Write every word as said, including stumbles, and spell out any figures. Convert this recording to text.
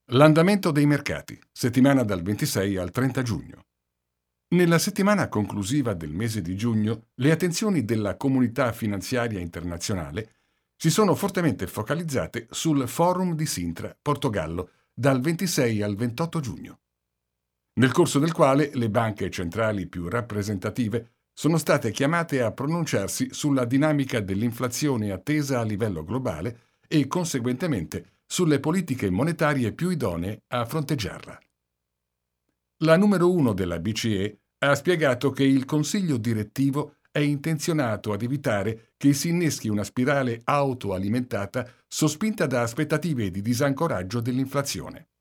L'andamento dei mercati, settimana dal ventisei al trenta giugno. Nella settimana conclusiva del mese di giugno, le attenzioni della comunità finanziaria internazionale si sono fortemente focalizzate sul Forum di Sintra, Portogallo, dal ventisei al ventotto giugno, nel corso del quale le banche centrali più rappresentative sono state chiamate a pronunciarsi sulla dinamica dell'inflazione attesa a livello globale e, conseguentemente, sulle politiche monetarie più idonee a fronteggiarla. La numero uno della B C E ha spiegato che il Consiglio direttivo è intenzionato ad evitare che si inneschi una spirale autoalimentata sospinta da aspettative di disancoraggio dell'inflazione.